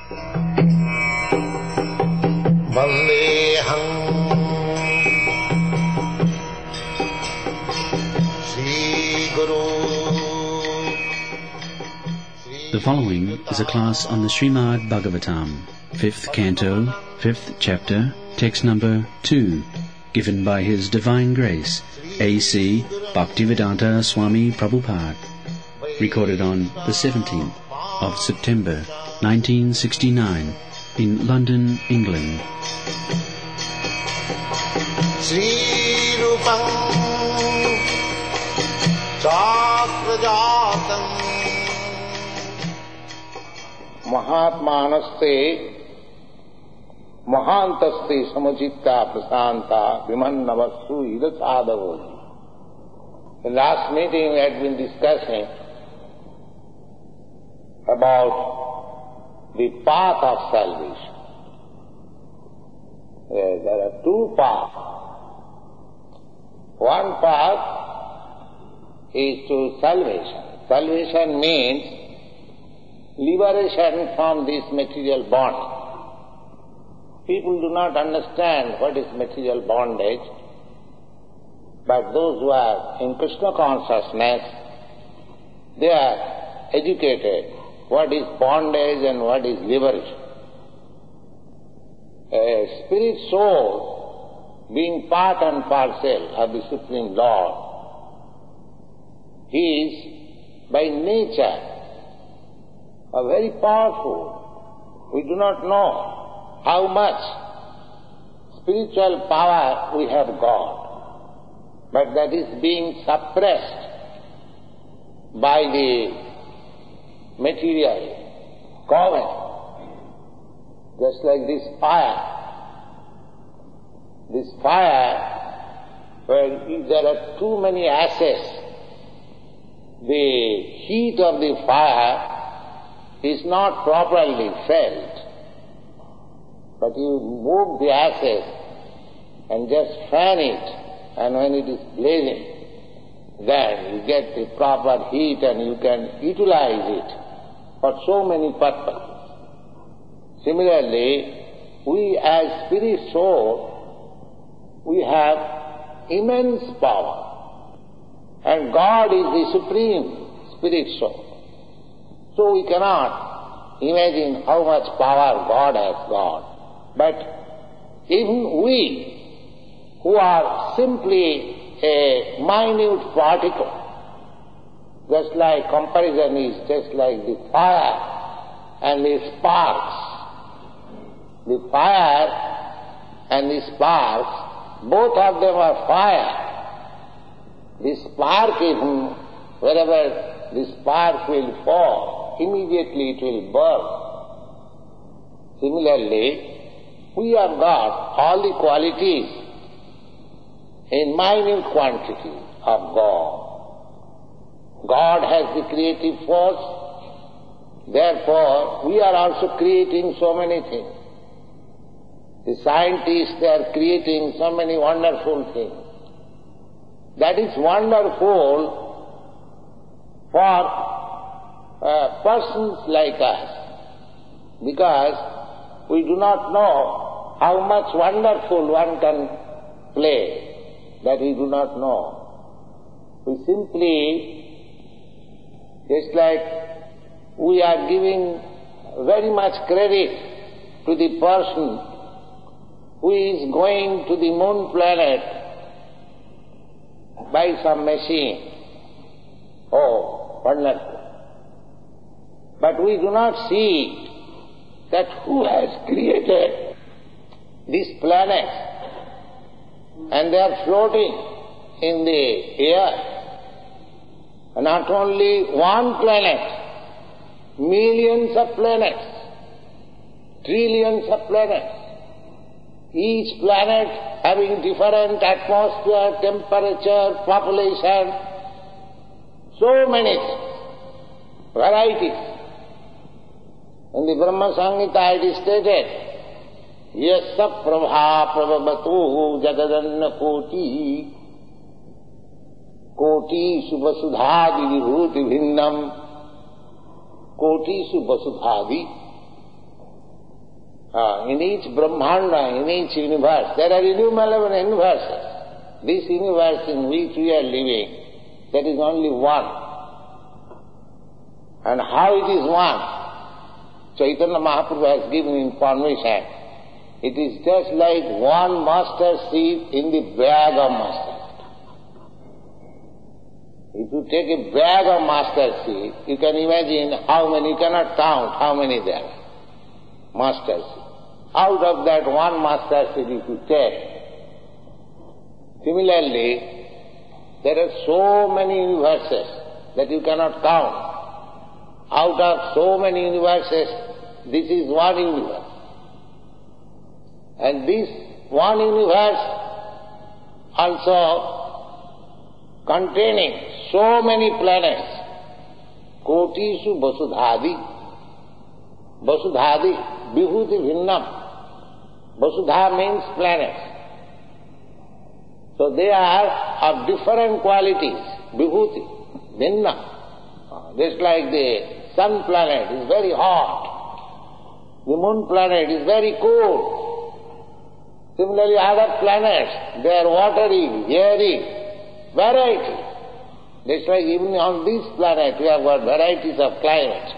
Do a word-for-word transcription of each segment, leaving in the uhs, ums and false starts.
Vandeham Sri Guru. The following is a class on the Srimad Bhagavatam, fifth canto, fifth chapter, text number two, given by His Divine Grace, A C Bhaktivedanta Swami Prabhupada, recorded on the seventeenth of September, nineteen sixty-nine, in London, England. Sri Rupam Chakrajatam Mahatmanaste Mahantaste Samajitta Prasanta Vimannavasu Idasadavo. In last meeting we had been discussing about the path of salvation. Yes, there are two paths. One path is to salvation. Salvation means liberation from this material bond. People do not understand what is material bondage, but those who are in Krishna consciousness, they are educated what is bondage and what is liberation. A spirit soul, being part and parcel of the Supreme Lord, he is by nature a very powerful. We do not know how much spiritual power we have got, but that is being suppressed by the material government. Just like this fire. This fire, where if there are too many ashes, the heat of the fire is not properly felt. But you move the ashes and just fan it, and when it is blazing, then you get the proper heat and you can utilize it for so many purposes. Similarly, we as spirit soul, we have immense power, and God is the supreme spirit soul. So we cannot imagine how much power God has got. But even we, who are simply a minute particle, just like comparison is just like the fire and the sparks. The fire and the sparks, both of them are fire. The spark, even wherever the spark will fall, immediately it will burn. Similarly, we have got all the qualities in minute quantity of God. God has the creative force, therefore we are also creating so many things. The scientists, they are creating so many wonderful things. That is wonderful for uh, persons like us, because we do not know how much wonderful one can play, that we do not know. We simply, just like we are giving very much credit to the person who is going to the moon planet by some machine. Oh, wonderful. But we do not see that who has created this planet, and they are floating in the air. Not only one planet, millions of planets, trillions of planets. Each planet having different atmosphere, temperature, population, so many varieties. In the Brahma Samhita it is stated, Yassa prabha prabhavatu jagadanna koti koti subasudhadi vibhuti bhinnam koti subasudhadi. Uh, in each Brahmanda, in each universe, there are innumerable universes. This universe in which we are living, that is only one. And how it is one? Chaitanya Mahaprabhu has given information. It is just like one mustard seed in the bag of mustard. If you take a bag of mustard seed, you can imagine how many, you cannot count how many there are. Mustard seed. Out of that one mustard seed if you take. Similarly, there are so many universes that you cannot count. Out of so many universes, this is one universe. And this one universe also containing so many planets. Kotishu Vasudhadi. Vasudhadi, Vibhuti Bhinnam. Vasudha means planets. So they are of different qualities. Vibhuti, Bhinna. Just like the sun planet is very hot. The moon planet is very cool. Similarly, other planets, they are watery, airy, variety. Just like even on this planet, we have got varieties of climate.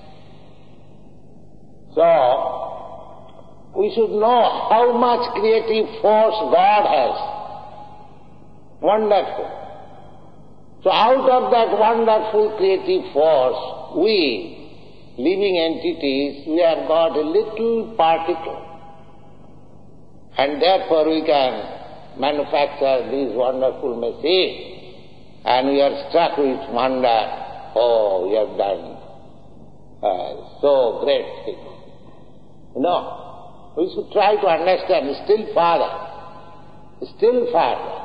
So, we should know how much creative force God has. Wonderful. So out of that wonderful creative force, we, living entities, we have got a little particle. And therefore we can manufacture this wonderful machine. And we are struck with wonder. Oh, we have done uh, so great things. No. We should try to understand still farther, still farther.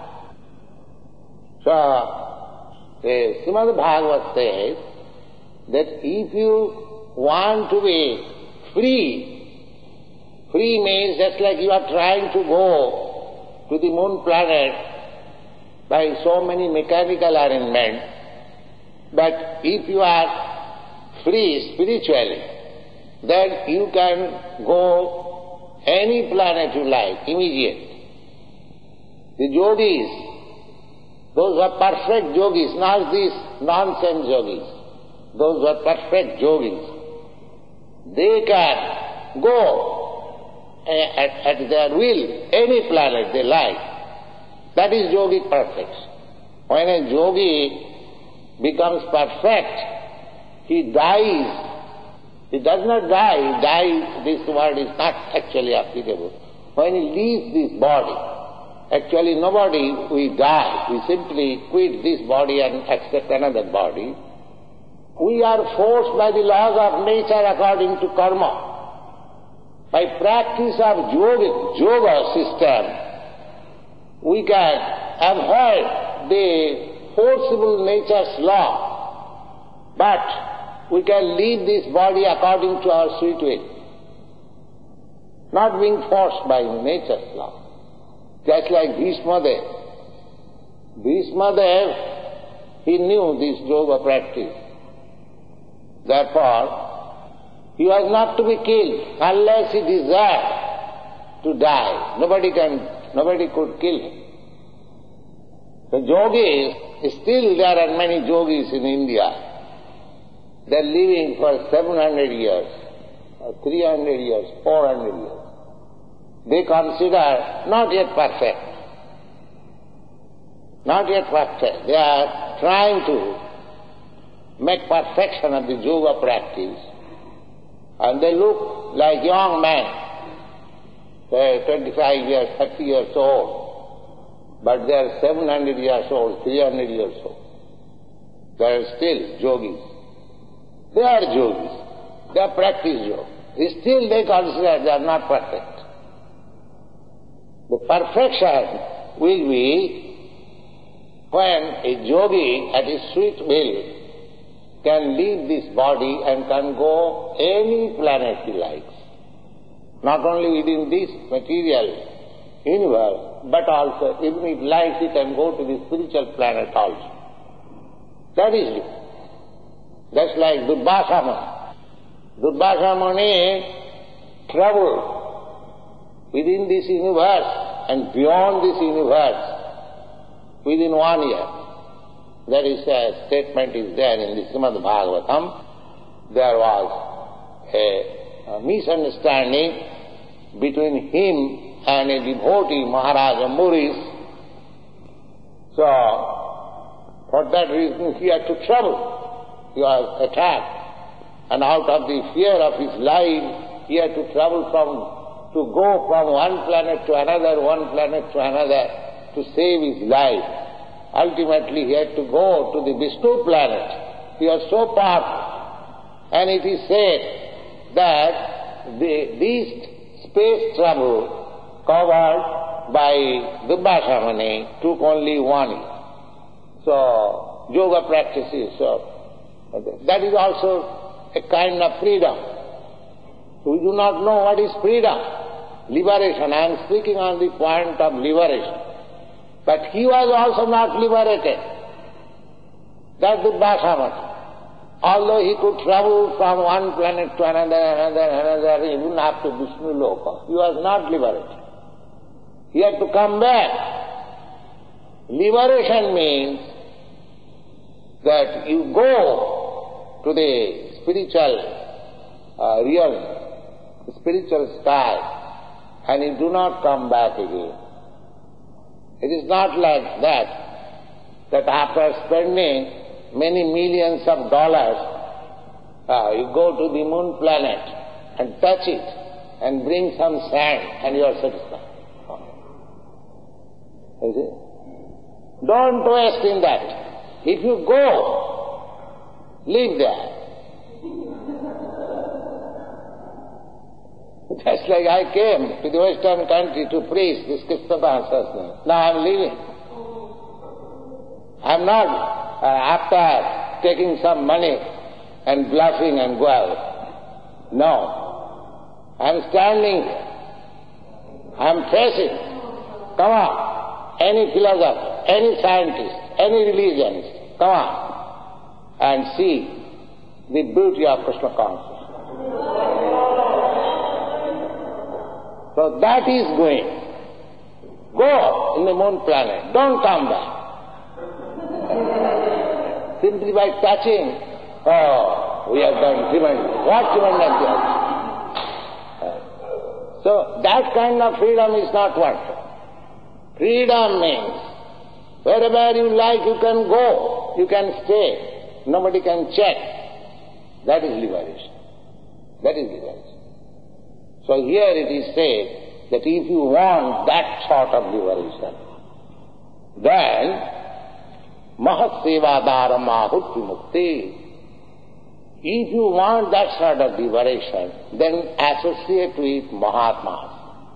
So, the Srimad Bhagavad says that if you want to be free, free means just like you are trying to go to the moon planet by so many mechanical arrangements, but if you are free spiritually, then you can go any planet you like, immediately. The yogis, those are perfect yogis, not these nonsense yogis. Those are perfect yogis. They can go at, at their will, any planet they like. That is yogic perfection. When a yogi becomes perfect, he dies. He does not die. He dies, this word is not actually applicable. When he leaves this body, actually nobody we die. We simply quit this body and accept another body. We are forced by the laws of nature according to karma. By practice of yogic, yoga system, we can avoid the forcible nature's law. But we can leave this body according to our sweet will, not being forced by nature's law. Just like Bhishmadev. Bhishmadev, he knew this yoga practice. Therefore, he was not to be killed unless he desired to die. Nobody can, nobody could kill him. The yogis, still there are many yogis in India. They are living for seven hundred years, or three hundred years, four hundred years. They consider not yet perfect. Not yet perfect. They are trying to make perfection of the yoga practice. And they look like young men, say twenty-five years, thirty years old. But they are seven hundred years old, three hundred years old. They are still yogis. They are yogis. They are practice yoga. Still they consider they are not perfect. The perfection will be when a yogi at his sweet will can leave this body and can go any planet he likes. Not only within this material universe, but also even if he likes he can go to the spiritual planet also. That is it. That's like Durvasa Muni. Durvasa Muni traveled within this universe and beyond this universe within one year. That is a statement is there in the Srimad Bhagavatam. There was a, a misunderstanding between him and a devotee, Maharaja Muris. So, for that reason he had to travel. He was attacked. And out of the fear of his life, he had to travel from, to go from one planet to another, one planet to another, to save his life. Ultimately he had to go to the Vishnu planet. He was so powerful. And it is said that the least space travel covered by Dubhashamani took only one year. So, yoga practices, so that is also a kind of freedom. We do not know what is freedom, liberation. I am speaking on the point of liberation. But he was also not liberated. That's the Dubhashamani. Although he could travel from one planet to another, another, another, even up to Vishnu Loka, he was not liberated. He had to come back. Liberation means that you go to the spiritual uh, realm, the spiritual sky, and you do not come back again. It is not like that, that after spending many millions of dollars, uh, you go to the moon planet and touch it and bring some sand and you are satisfied. You see? Don't waste in that. If you go, live there. Just like I came to the Western country to preach this Krishna consciousness. Now I am leaving. I am not uh, after taking some money and bluffing and go out. No. I am standing here. I am facing. Come on. Any philosopher, any scientist, any religionist, come on and see the beauty of Krishna consciousness. So that is going. Go in the moon planet. Don't come back. Simply by touching, oh, we have done tremendous. What tremendous job. So that kind of freedom is not wanted. Freedom means wherever you like you can go, you can stay. Nobody can check. That is liberation. That is liberation. So here it is said that if you want that sort of liberation, then Mahatsevadara Mahutti Mukti. If you want that sort of liberation, then associate with Mahatmas,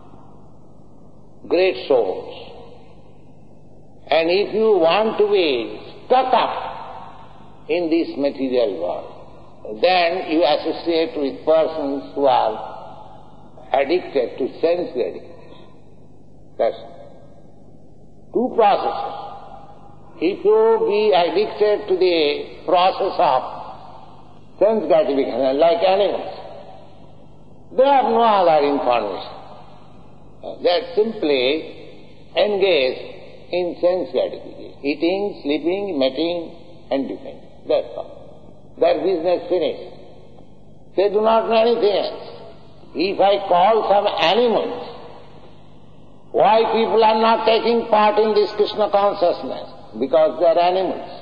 great souls. And if you want to be stuck up in this material world, then you associate with persons who are addicted to sense gratification. That's two processes. If you be addicted to the process of sense gratification, like animals, they have no other information. They are simply engaged in sense gratification, eating, sleeping, mating, and defending. That's all. Their business finished. They do not know anything else. If I call some animals, why people are not taking part in this Krishna consciousness? Because they are animals.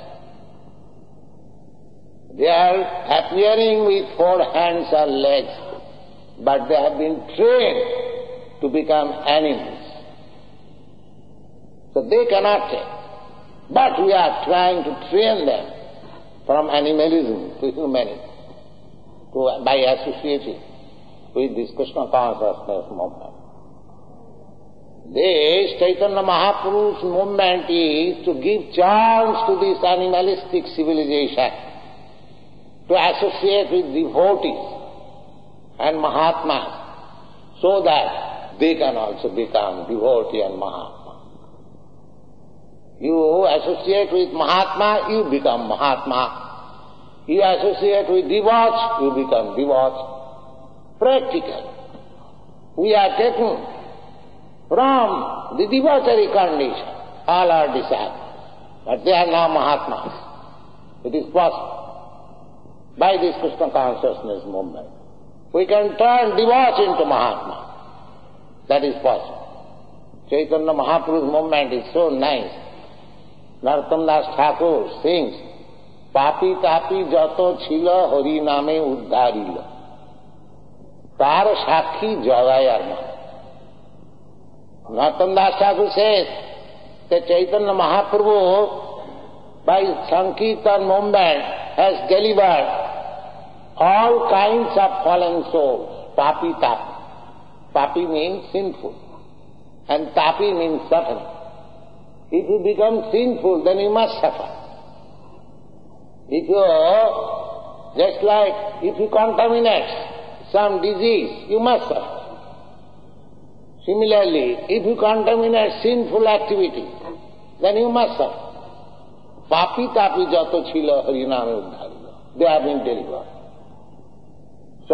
They are appearing with four hands or legs, but they have been trained to become animals. So they cannot take. But we are trying to train them from animalism to humanity, to, by associating with this Krishna consciousness movement. This Chaitanya Mahapurush movement is to give chance to this animalistic civilization to associate with devotees and Mahatmas so that they can also become devotee and Mahatma. You associate with Mahatma, you become Mahatma. You associate with devotees, you become devotees. Practical. We are taking from the debauchery condition. All are disciples. But they are now Mahatmas. It is possible. By this Krishna consciousness movement, we can turn debauch into Mahatma. That is possible. Chaitanya Mahaprabhu's movement is so nice. Narottam Das Thakur sings, Papi tapi jato chila hari name uddharila. Tar shakhi jagayarma. Narottam Das Thakur says that Chaitanya Mahaprabhu, by his Sankirtan movement, has delivered all kinds of fallen souls. Papi tapi. Papi means sinful. And tapi means suffering. If you become sinful, then you must suffer. If you, just like if you contaminate some disease, you must suffer. Similarly, if you contaminate sinful activity, then you must suffer. Papi tapi jato chila hariname uddharila. They have been delivered. So,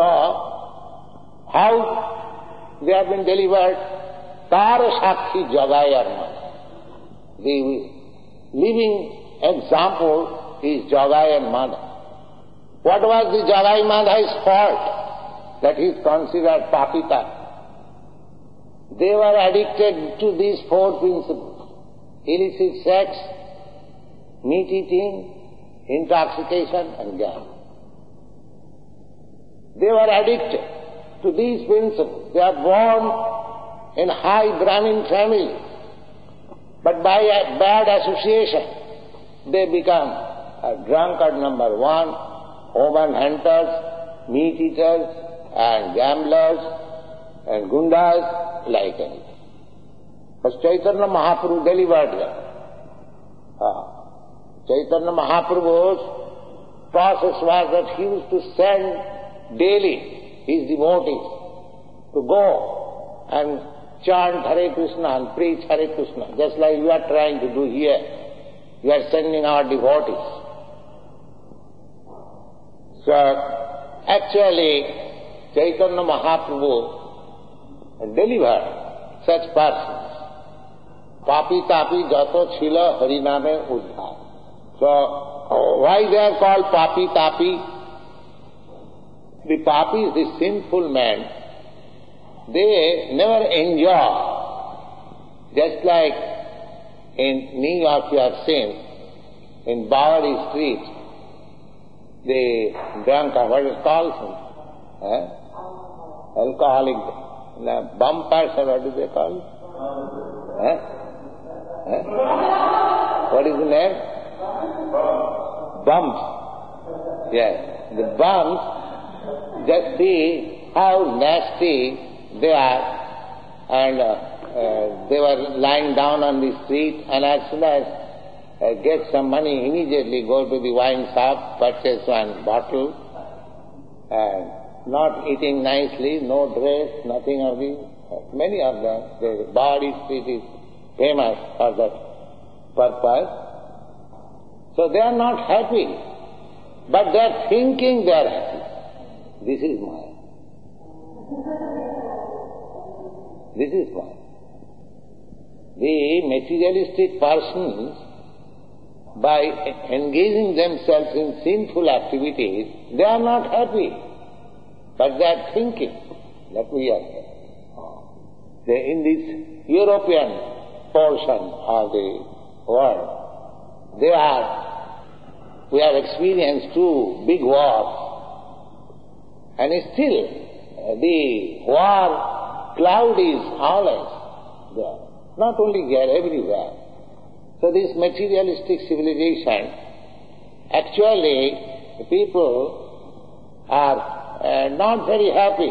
how they have been delivered? Tara Shakhi Jagayarma. The living example is Jagai and Madha. What was the Jagai Madha's fault? That he is considered papita. They were addicted to these four principles: illicit sex, meat eating, intoxication and gambling. They were addicted to these principles. They are born in high Brahmin families. But by a bad association, they become a drunkard number one, woman hunters, meat eaters, and gamblers, and gundas, like anything. But Chaitanya Mahaprabhu delivered them. Ah. Chaitanya Mahaprabhu's process was that he used to send daily his devotees to go and chant Hare Krishna and preach Hare Krishna, just like we are trying to do here. We are sending our devotees. So, actually, Chaitanya Mahaprabhu delivered such persons. Papi tapi jato chila hariname uddhar. So, why they are called papi tapi? The papi is the sinful man. They never enjoy. Just like in New York you have seen, in Bowery Street, the drunkard, what is called? Eh? Alcoholic uh, bumpers, or what do they call it? Eh? Eh? What is the name? Bumps. Yes. The bumps, just see how nasty they are, and uh, uh, they were lying down on the street, and as soon as uh, get some money, immediately go to the wine shop, purchase one bottle, and not eating nicely, no dress, nothing of these. Many of them, the Bowery Street is famous for that purpose. So they are not happy, but they are thinking they are happy. This is Maya. This is why. The materialistic persons, by engaging themselves in sinful activities, they are not happy, but they are thinking that we are happy. They, in this European portion of the world, they are, we have experienced two big wars, and still the war cloud is always there. Not only here, everywhere. So this materialistic civilization, actually people are uh, not very happy.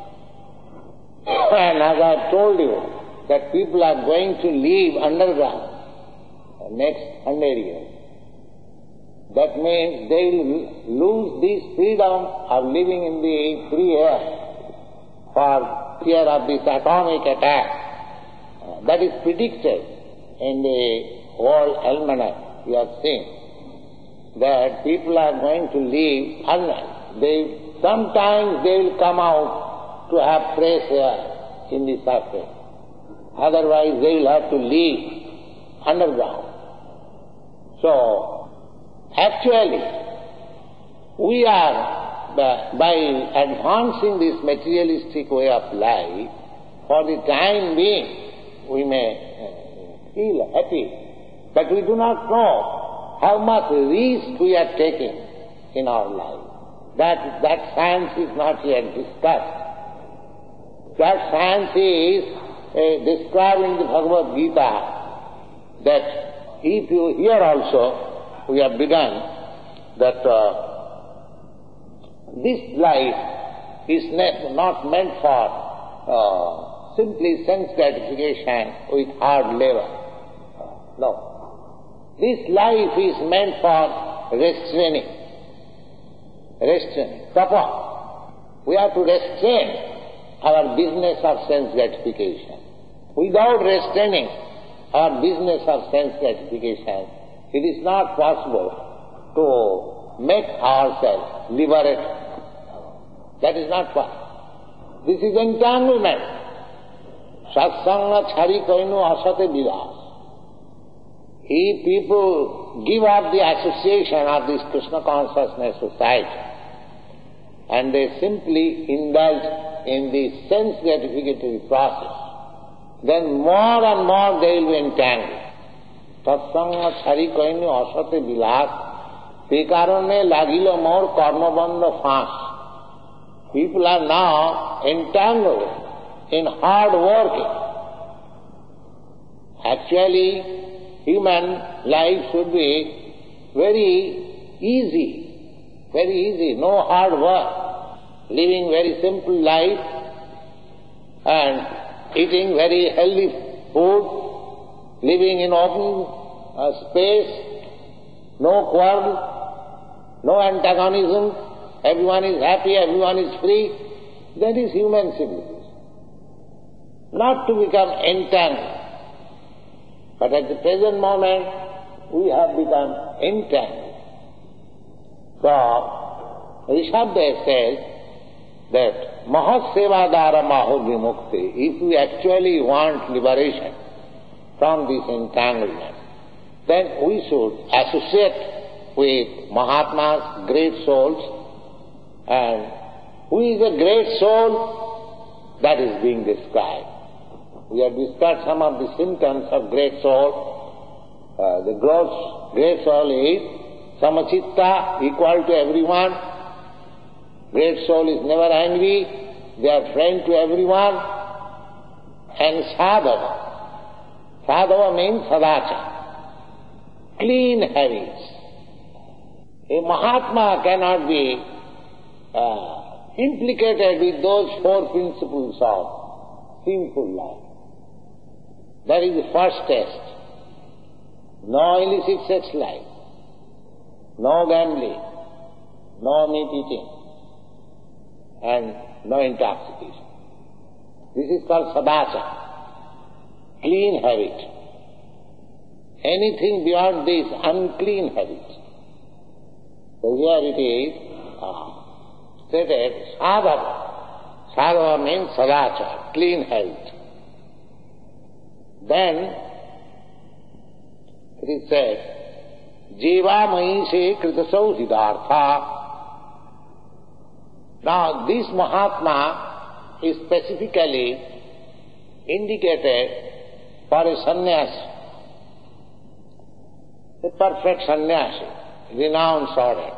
And as I told you, that people are going to live underground next hundred years. That means they will lose this freedom of living in the free air for fear of this atomic attack. Uh, that is predicted in the World Almanac. You have seen that people are going to live unless they sometimes they will come out to have fresh air in the surface. Otherwise they will have to live underground. So, actually, we are, by, by advancing this materialistic way of life, for the time being, we may feel happy, but we do not know how much risk we are taking in our life. That, that science is not yet discussed. That science is uh, described in the Bhagavad Gita, that if you, here also, we have begun, that uh, this life is not meant for uh, simply sense gratification with hard labor. No. This life is meant for restraining. Restraining. Tapa. We have to restrain our business of sense gratification. Without restraining our business of sense gratification, it is not possible to make ourselves liberate. That is not possible. This is entanglement. Satsanga chari koinu asate vilas. If people give up the association of this Krishna consciousness society and they simply indulge in the sense gratificatory process, then more and more they will be entangled. Satsanga chari koinu asate vilas. Pekarone lagilo more karmabandha fast. People are now entangled in hard working. Actually, human life should be very easy, very easy, no hard work, living very simple life and eating very healthy food, living in open uh, space, no quarrel, no antagonism. Everyone is happy, everyone is free. That is human civilization. Not to become entangled. But at the present moment, we have become entangled. So, Rishabdev says that Mahasevadara Maho Vimukti, if we actually want liberation from this entanglement, then we should associate with Mahatmas, great souls. And who is a great soul? That is being described. We have discussed some of the symptoms of great soul. Uh, the gross great soul is samachitta, equal to everyone. Great soul is never angry. They are friend to everyone. And sadhava. Sadhava means sadacha. Clean habits. A Mahatma cannot be Uh, implicated with those four principles of sinful life. That is the first test. No illicit sex life, no gambling, no meat eating, and no intoxication. This is called sadacha, clean habit. Anything beyond this, unclean habit. So here it is, uh, stated sadhava. Sadhava means sadacha, clean health. Then it is said, jiva mahise kritasau hidartha. Now this Mahatma is specifically indicated for a sannyasi, a perfect sannyasi, renowned order.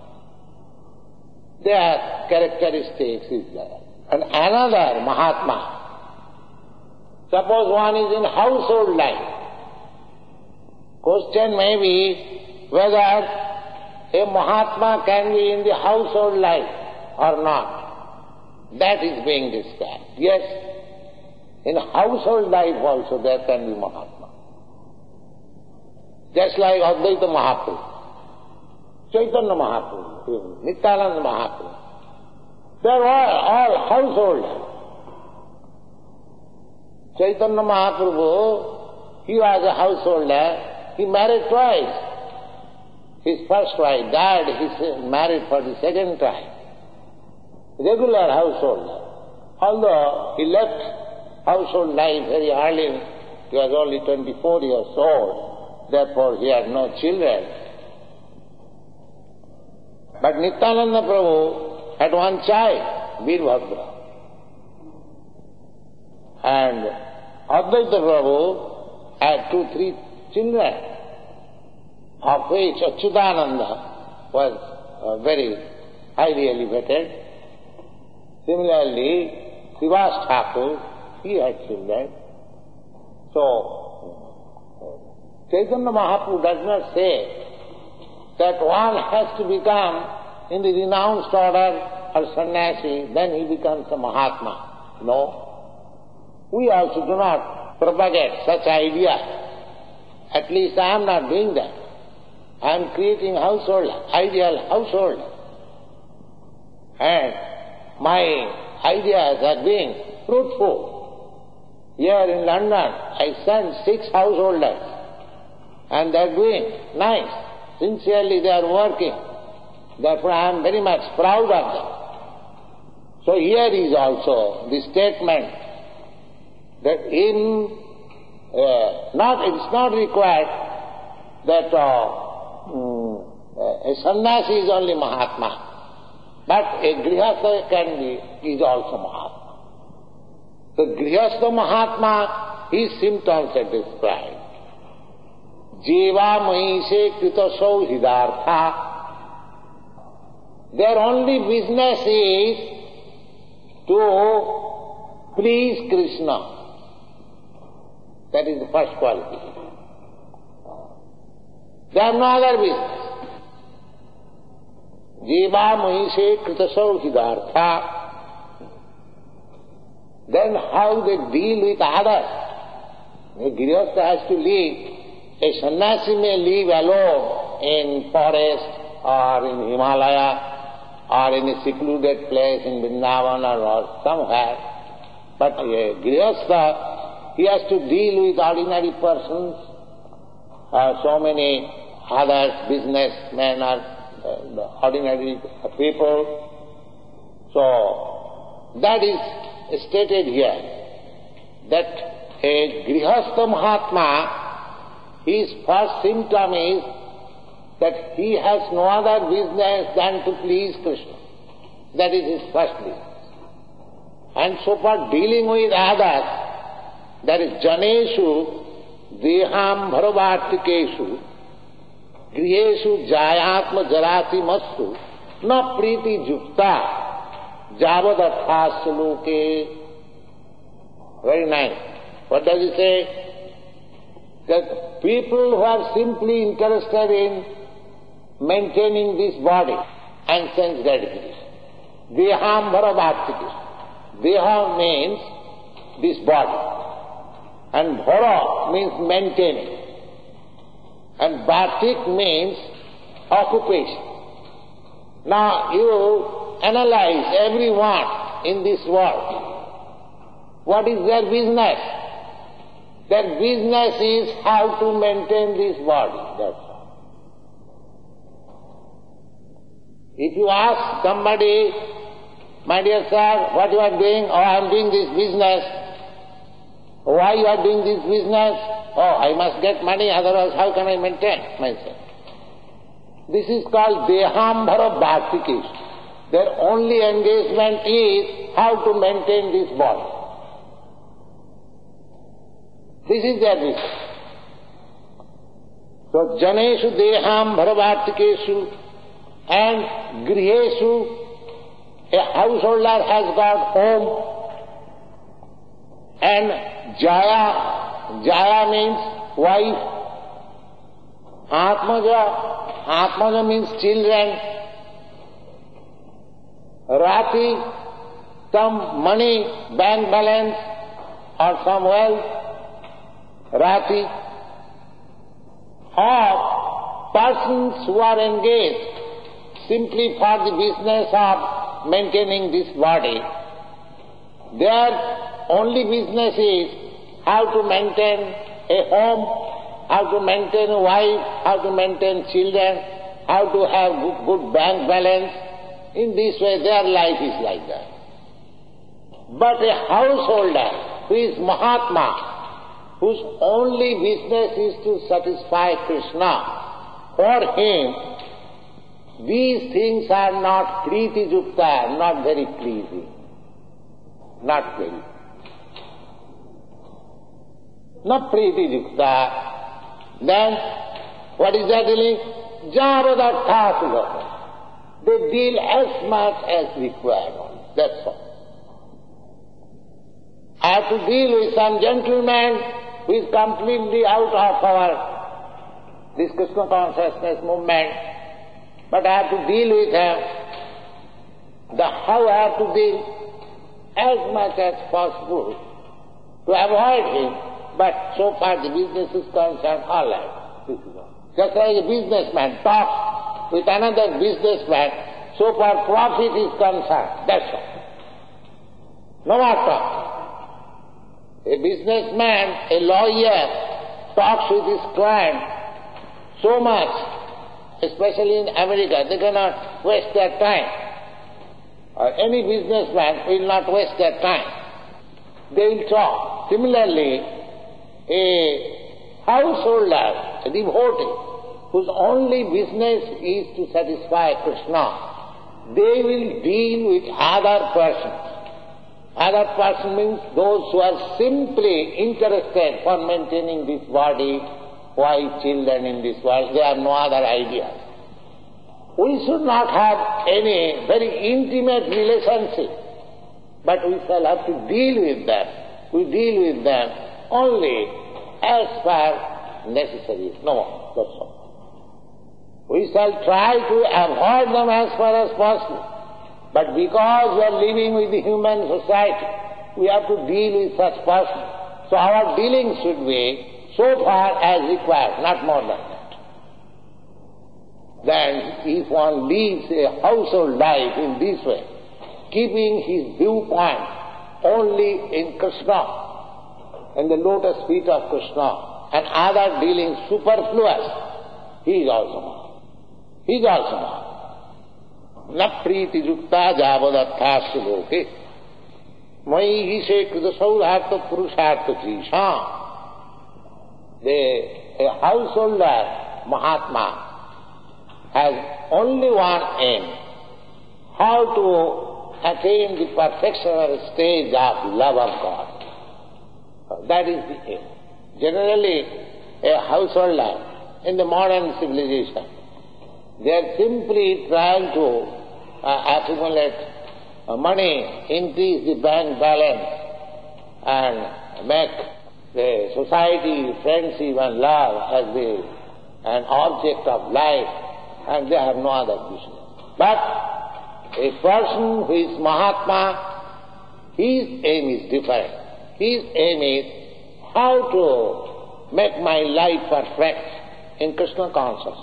Their characteristics is there. And another Mahatma, suppose one is in household life. Question may be whether a Mahatma can be in the household life or not. That is being described. Yes, in household life also there can be Mahatma. Just like Advaita Mahaprabhu, Chaitanya Mahaprabhu, Nityananda Mahaprabhu. They are all, all householders. Chaitanya Mahaprabhu, he was a householder, he married twice. His first wife died, he married for the second time. Regular householder. Although he left household life very early. He was only twenty-four years old, therefore he had no children. But Nityananda Prabhu had one child, Veerbhadra. And Advaita Prabhu had two, three children, of which Achyutananda was uh, very highly elevated. Similarly, Srivas Thakur, he had children. So, Chaitanya Mahaprabhu does not say that one has to become in the renounced order or sannyasi, then he becomes a Mahatma. No. We also do not propagate such ideas. At least I am not doing that. I am creating household, ideal household. And my ideas are being fruitful. Here in London, I sent six householders, and they are doing nice. Sincerely they are working. Therefore I am very much proud of them. So here is also the statement that in, uh, not, it's not required that uh, um, a sannyasi is only Mahatma, but a grihastha can be, is also Mahatma. The grihastha Mahatma, his symptoms are described. Jeva Mahise Kritasau Hidartha. Their only business is to please Krishna. That is the first quality. They have no other business. Jiva Mahise Kritasau Hidartha. Then how they deal with others. A grihastha has to live. A sannyasi may live alone in forest or in Himalaya or in a secluded place in Vrindavan or somewhere. But a grihastha, he has to deal with ordinary persons, uh, so many others, businessmen or uh, the ordinary people. So that is stated here, that a grihastha Mahatma, his first symptom is that he has no other business than to please Krishna. That is his first business. And so for dealing with others, there is janeshu deham bharavartikeshu griheshu jayatma jarati mastu na priti jukta javadatha suluke. Very nice. What does he say? That people who are simply interested in maintaining this body and sense gratification. Deham bharavartikeshu. Deha means this body. And bhara means maintaining. And bhartik means occupation. Now you analyze everyone in this world. What is their business? Their business is how to maintain this body. That's all. If you ask somebody, my dear sir, what you are doing? Oh, I am doing this business. Why you are doing this business? Oh, I must get money, otherwise how can I maintain myself? This is called dehambhara bhartikeshu. Their only engagement is how to maintain this body. This is their business. So, janeshu deham bharavartikeshu and griheshu, a householder has got home, and jaya, jaya means wife, atmaja, atmaja means children, rati, some money, bank balance, or some wealth, rati, of persons who are engaged simply for the business of maintaining this body. Their only business is how to maintain a home, how to maintain a wife, how to maintain children, how to have good, good bank balance. In this way their life is like that. But a householder who is Mahatma, whose only business is to satisfy Krishna, for him these things are not priti yukta, not very pleasing, not very. Not priti yukta. Then what is that dealing? Javadartha sugata. They deal as much as required only. That's all. I have to deal with some gentleman who is completely out of our this Krishna consciousness movement, but I have to deal with him. The how I have to deal as much as possible to avoid him, but so far the business is concerned, all right. This is all. Just like a businessman talks with another businessman, so far profit is concerned, that's all. No more talk. A businessman, a lawyer, talks with his client so much, especially in America, they cannot waste their time. Or any businessman will not waste their time. They will talk. Similarly, a householder, a devotee, whose only business is to satisfy Krishna, they will deal with other persons. Other person means those who are simply interested for maintaining this body, wife, children in this world. They have no other ideas. We should not have any very intimate relationship, but we shall have to deal with them. We deal with them only as far necessary. No more, that's all. We shall try to avoid them as far as possible. But because we are living with the human society, we have to deal with such persons. So our dealing should be so far as required, not more than that. Then if one lives a household life in this way, keeping his viewpoint only in Krishna, in the lotus feet of Krishna, and other dealings superfluous, he is also more. He is also more. न प्रीति युक्ता जावदर्थाश्च लोके मयि ही से कृत सौहार्थ पुरुषार्थ जीषा. The householder Mahatma has only one aim, how to attain the perfection or stage of love of God. That is the aim. Generally, a householder in the modern civilization, they are simply trying to uh, accumulate uh, money, increase the bank balance, and make the society, friendship and love as the, an object of life, and they have no other business. But a person who is Mahatma, his aim is different. His aim is how to make my life perfect in Krishna consciousness.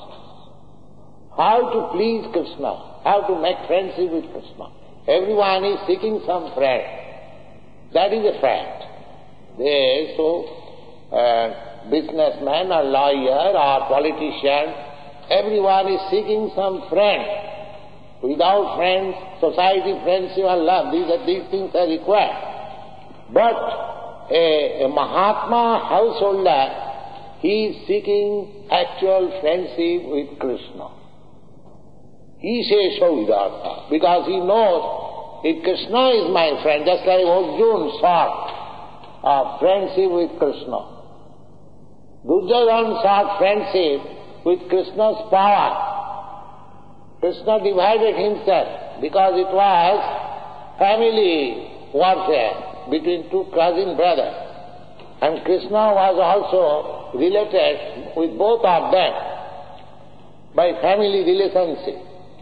How to please Krishna, how to make friendship with Krishna. Everyone is seeking some friend. That is a fact. They, so, uh, businessman or lawyer or politician, everyone is seeking some friend. Without friends, society, friendship or love, these, are, these things are required. But a, a Mahatma householder, he is seeking actual friendship with Krishna. He says so Vidartha, because he knows if Krishna is my friend, just like Arjuna sought uh, friendship with Krishna. Duryodhana sought friendship with Krishna's power. Krishna divided himself because it was family warfare between two cousin brothers. And Krishna was also related with both of them by family relationship.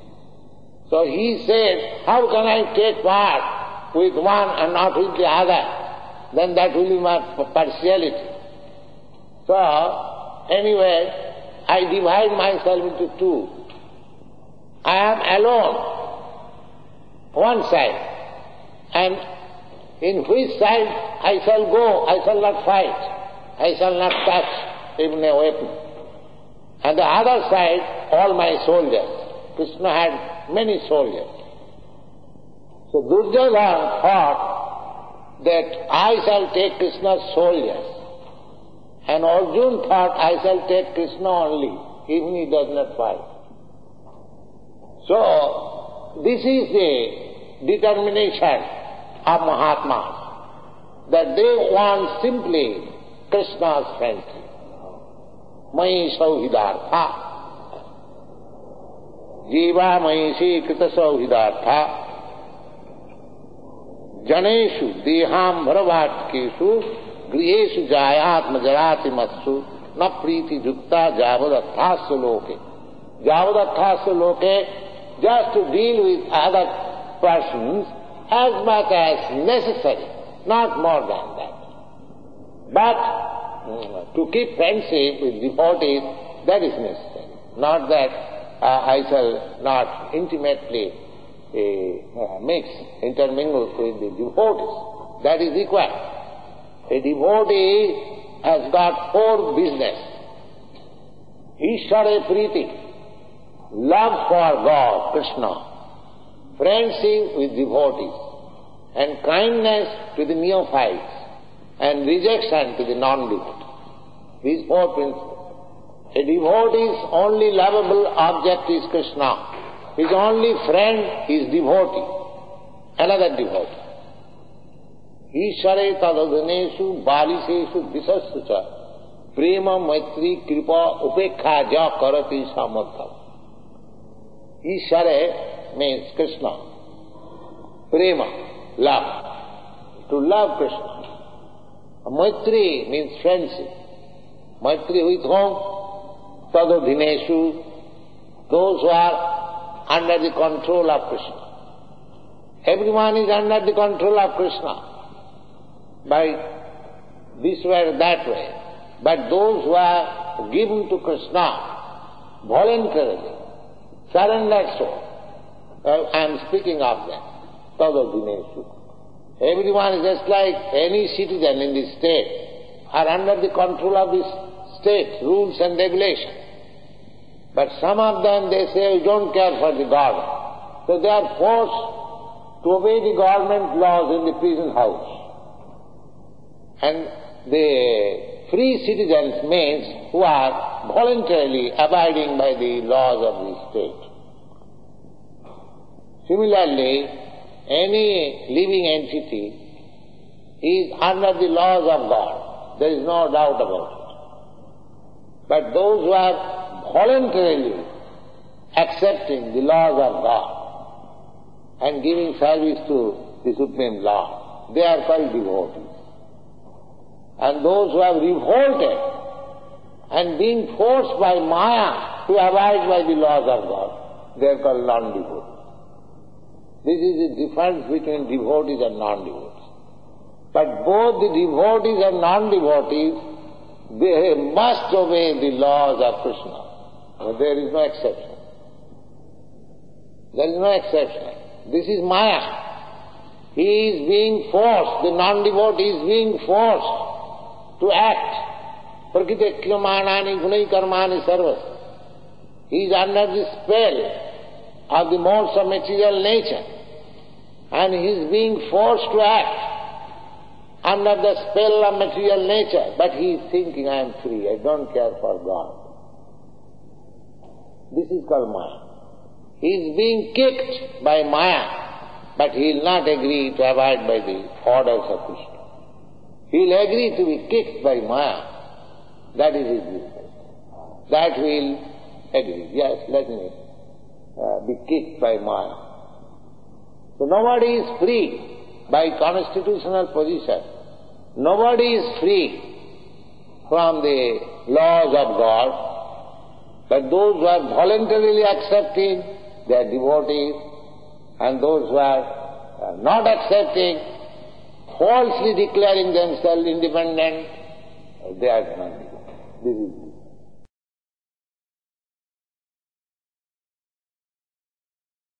So he said, how can I take part with one and not with the other? Then that will be my partiality. So, anyway, I divide myself into two. I am alone, one side, and in which side I shall go, I shall not fight, I shall not touch even a weapon. And the other side, all my soldiers. Krishna had many soldiers. So Duryodhana thought that I shall take Krishna's soldiers. And Arjuna thought, I shall take Krishna only, even he does not fight. So, this is the determination of Mahatmas, that they want simply Krishna's friendship. Mai sauhidartha. Jiva maisi krita sauhidartha. Janeshu deham bharavatkeshu griheshu jayatma jarati matsu na priti jukta javadathasya loke. Javadathasya loke, just to deal with other persons as much as necessary, not more than that. But mm, to keep friendship with devotees, that is necessary. Not that uh, I shall not intimately uh, mix, intermingle with the devotees. That is required. A devotee has got four business. Ishvara Priti, love for God, Krishna, friendship with devotees, and kindness to the neophytes, and rejection to the non-devotee. These four principles. A devotee's only lovable object is Krishna. His only friend is devotee, another devotee. Ishvare tadadhaneshu baliseshu disasya cha prema maitri kripa upekha ja karati samadha. Ishvare means Krishna. Prema, love. To love Krishna. Maitri means friendship. Maitri with whom? Tadadhineshu, those who are under the control of Krishna. Everyone is under the control of Krishna by this way or that way. But those who are given to Krishna voluntarily, surrendered soul, well, I am speaking of them, Tadadhineshu. Everyone is just like any citizen in the state, are under the control of this state, rules and regulations. But some of them, they say, we don't care for the government. So they are forced to obey the government laws in the prison house. And the free citizens means who are voluntarily abiding by the laws of the state. Similarly, any living entity is under the laws of God. There is no doubt about it. But those who are voluntarily accepting the laws of God and giving service to the Supreme Lord, they are called devotees. And those who have revolted and been forced by Maya to abide by the laws of God, they are called non-devotees. This is the difference between devotees and non-devotees. But both the devotees and non-devotees, they must obey the laws of Krishna. There is no exception. There is no exception. This is Maya. He is being forced, the non-devotee is being forced to act. Prakite kriyamanani gunai karmani sarvas. He is under the spell of the modes of material nature. And he is being forced to act under the spell of material nature. But he is thinking, I am free, I don't care for God. This is called Maya. He is being kicked by Maya, but he will not agree to abide by the orders of Krishna. He will agree to be kicked by Maya. That is his business. That will agree. Yes, let me uh, be kicked by Maya. So nobody is free by constitutional position. Nobody is free from the laws of God. But those who are voluntarily accepting, they are devotees, and those who are not accepting, falsely declaring themselves independent, they are non-devotees. This is